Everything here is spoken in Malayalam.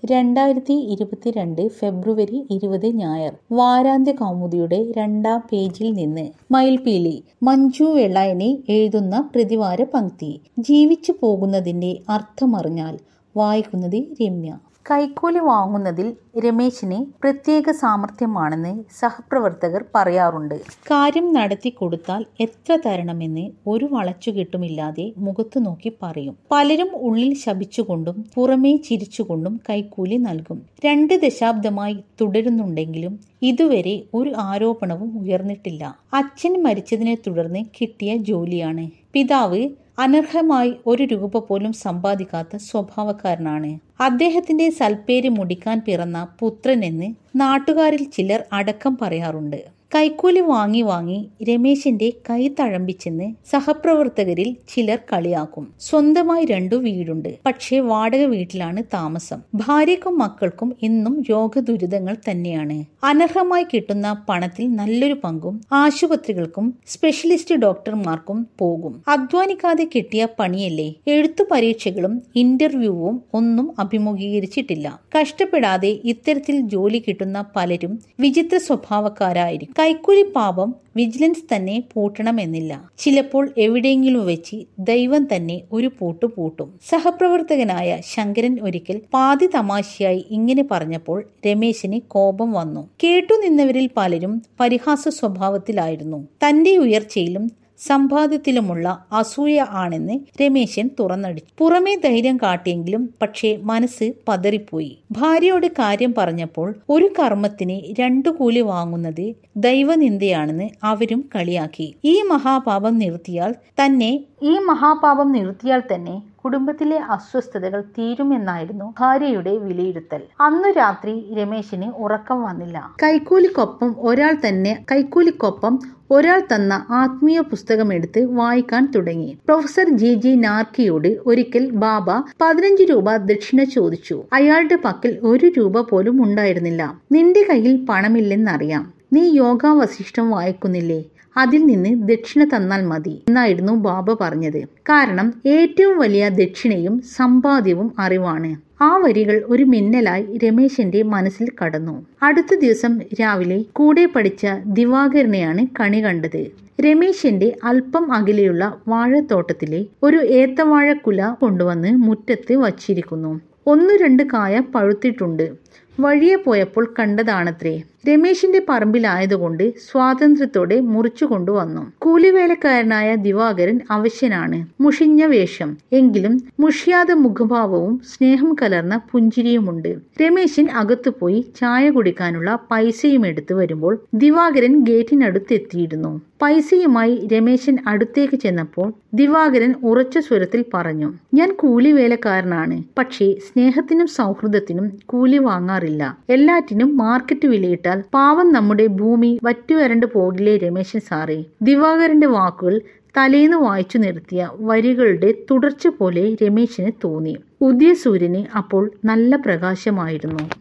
2022 ഫെബ്രുവരി 20 ഞായർ. വാരാന്ത്യ കൗമുദിയുടെ 2-ാം പേജിൽ നിന്ന്. മയിൽപീലി. മഞ്ജു വെള്ളായണി എഴുതുന്ന പ്രതിവാര പങ്ക്തി. ജീവിച്ചു പോകുന്നതിന്റെ അർത്ഥമറിഞ്ഞാൽ. വായിക്കുന്നത് രമ്യ. കൈക്കൂലി വാങ്ങുന്നതിൽ രമേശിന് പ്രത്യേക സാമർഥ്യമാണെന്ന് സഹപ്രവർത്തകർ പറയാറുണ്ട്. കാര്യം നടത്തി കൊടുത്താൽ എത്ര തരണമെന്ന് ഒരു വളച്ചുകെട്ടുമില്ലാതെ മുഖത്തു നോക്കി പറയും. പലരും ഉള്ളിൽ ശപിച്ചുകൊണ്ടും പുറമേ ചിരിച്ചുകൊണ്ടും കൈക്കൂലി നൽകും. 2 ദശാബ്ദമായി തുടരുന്നുണ്ടെങ്കിലും ഇതുവരെ ഒരു ആരോപണവും ഉയർന്നിട്ടില്ല. അച്ഛൻ മരിച്ചതിനെ തുടർന്ന് കിട്ടിയ ജോലിയാണ്. പിതാവ് അനർഹമായി 1 രൂപ പോലും സമ്പാദിക്കാത്ത സ്വഭാവക്കാരനാണ്. അദ്ദേഹത്തിന്റെ സൽപ്പേര് മുടിക്കാൻ പിറന്ന പുത്രനെന്ന് നാട്ടുകാരിൽ ചിലർ അടക്കം പറയാറുണ്ട്. കൈക്കൂലി വാങ്ങി രമേശിന്റെ കൈ തഴമ്പിച്ചെന്ന് സഹപ്രവർത്തകരിൽ ചിലർ കളിയാക്കും. സ്വന്തമായി 2 വീടുണ്ട്. പക്ഷേ വാടക വീട്ടിലാണ് താമസം. ഭാര്യക്കും മക്കൾക്കും എന്നും രോഗദുരിതങ്ങൾ തന്നെയാണ്. അനർഹമായി കിട്ടുന്ന പണത്തിൽ നല്ലൊരു പങ്കും ആശുപത്രികൾക്കും സ്പെഷ്യലിസ്റ്റ് ഡോക്ടർമാർക്കും പോകും. അധ്വാനിക്കാതെ കിട്ടിയ പണിയല്ലേ. എഴുത്തു പരീക്ഷകളും ഇന്റർവ്യൂവും ഒന്നും അഭിമുഖീകരിച്ചിട്ടില്ല. കഷ്ടപ്പെടാതെ ഇത്തരത്തിൽ ജോലി കിട്ടുന്ന പലരും വിചിത്ര സ്വഭാവക്കാരായിരിക്കും. കൈക്കൂലി പാപം വിജിലൻസ് തന്നെ പൂട്ടണമെന്നില്ല. ചിലപ്പോൾ എവിടെയെങ്കിലും വെച്ച് ദൈവം തന്നെ ഒരു പൂട്ടും. സഹപ്രവർത്തകനായ ശങ്കരൻ ഒരിക്കൽ പാതി തമാശയായി ഇങ്ങനെ പറഞ്ഞപ്പോൾ രമേശിന് കോപം വന്നു. കേട്ടുനിന്നവരിൽ പലരും പരിഹാസ സ്വഭാവത്തിലായിരുന്നു. തന്റെ ഉയർച്ചയിലും സമ്പാദ്യത്തിലുമുള്ള അസൂയ ആണെന്ന് രമേശൻ തുറന്നടിച്ചു. പുറമേ ധൈര്യം കാട്ടിയെങ്കിലും പക്ഷേ മനസ്സ് പതറിപ്പോയി. ഭാര്യയോട് കാര്യം പറഞ്ഞപ്പോൾ ഒരു കർമ്മത്തിന് 2 കൂലി വാങ്ങുന്നത് ദൈവനിന്ദയാണെന്ന് അവരും കളിയാക്കി. ഈ മഹാപാപം നിർത്തിയാൽ തന്നെ കുടുംബത്തിലെ അസ്വസ്ഥതകൾ തീരുമെന്നായിരുന്നു ഭാര്യയുടെ വിലയിരുത്തൽ. അന്നു രാത്രി രമേശിന് ഉറക്കം വന്നില്ല. കൈക്കൂലിക്കൊപ്പം ഒരാൾ തന്ന ആത്മീയ പുസ്തകമെടുത്ത് വായിക്കാൻ തുടങ്ങി. പ്രൊഫസർ ജി നാർക്കിയോട് ഒരിക്കൽ ബാബ 15 രൂപ ദക്ഷിണ ചോദിച്ചു. അയാളുടെ പക്കൽ 1 രൂപ പോലും ഉണ്ടായിരുന്നില്ല. നിന്റെ കയ്യിൽ പണമില്ലെന്നറിയാം. നീ യോഗ വസിഷ്ഠം വായിക്കുന്നില്ലേ? അതിൽ നിന്ന് ദക്ഷിണ തന്നാൽ മതി എന്നായിരുന്നു ബാബ പറഞ്ഞത്. കാരണം ഏറ്റവും വലിയ ദക്ഷിണയും സമ്പാദ്യവും അറിവാണ്. ആ വരികൾ ഒരു മിന്നലായി രമേശന്റെ മനസ്സിൽ കടന്നു. അടുത്ത ദിവസം രാവിലെ കൂടെ പഠിച്ച ദിവാകരനെയാണ് കണി കണ്ടത്. രമേശന്റെ അല്പം അകലെയുള്ള വാഴത്തോട്ടത്തിലെ ഒരു ഏത്തവാഴക്കുല കൊണ്ടുവന്ന് മുറ്റത്ത് വച്ചിരിക്കുന്നു. 1-2 കായ പഴുത്തിട്ടുണ്ട്. വഴിയെ പോയപ്പോൾ കണ്ടതാണത്രേ. രമേശിന്റെ പറമ്പിലായതുകൊണ്ട് സ്വാതന്ത്ര്യത്തോടെ മുറിച്ചു കൊണ്ടുവന്നു. കൂലിവേലക്കാരനായ ദിവാകരൻ അവശ്യനാണ്. മുഷിഞ്ഞ വേഷം, എങ്കിലും മുഷിയാതെ മുഖഭാവവും സ്നേഹം കലർന്ന പുഞ്ചിരിയുമുണ്ട്. രമേശൻ അകത്തുപോയി ചായ കുടിക്കാനുള്ള പൈസയും എടുത്തു വരുമ്പോൾ ദിവാകരൻ ഗേറ്റിനടുത്തെത്തിയിരുന്നു. പൈസയുമായി രമേശൻ അടുത്തേക്ക് ചെന്നപ്പോൾ ദിവാകരൻ ഉറച്ച സ്വരത്തിൽ പറഞ്ഞു, ഞാൻ കൂലിവേലക്കാരനാണ്. പക്ഷേ സ്നേഹത്തിനും സൗഹൃദത്തിനും കൂലി വാങ്ങാറില്ല. എല്ലാറ്റിനും മാർക്കറ്റ് വിലയിട്ടാൽ പാവം നമ്മുടെ ഭൂമി വറ്റുവരണ്ടു പോകില്ലേ രമേശൻ സാറേ. ദിവാകരന്റെ വാക്കുകൾ തലേന്ന് വായിച്ചു നിർത്തിയ വരികളുടെ തുടർച്ച പോലെ രമേശന് തോന്നി. ഉദയസൂര്യന് അപ്പോൾ നല്ല പ്രകാശമായിരുന്നു.